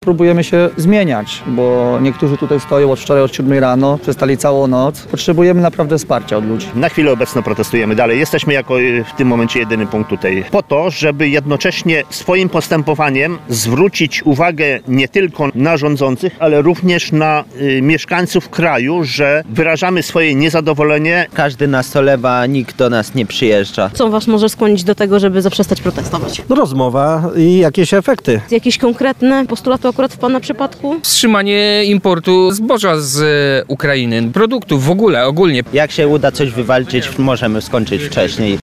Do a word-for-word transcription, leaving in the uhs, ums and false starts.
Próbujemy się zmieniać, bo niektórzy tutaj stoją od wczoraj od siódmej rano, przestali całą noc. Potrzebujemy naprawdę wsparcia od ludzi. Na chwilę obecną protestujemy dalej. Jesteśmy jako w tym momencie jedyny punkt tutaj po to, żeby jednocześnie swoim postępowaniem zwrócić uwagę nie tylko na rządzących, ale również na y, mieszkańców kraju, że wyrażamy swoje niezadowolenie. Każdy nas olewa, nikt do nas nie przyjeżdża. Co was może skłonić do tego, żeby zaprzestać protestować? Rozmowa i jakieś efekty. Jakieś konkretne postulaty akurat w pana przypadku? Wstrzymanie importu zboża z Ukrainy, produktów w ogóle, ogólnie. Jak się uda coś wywalczyć, możemy skończyć wcześniej.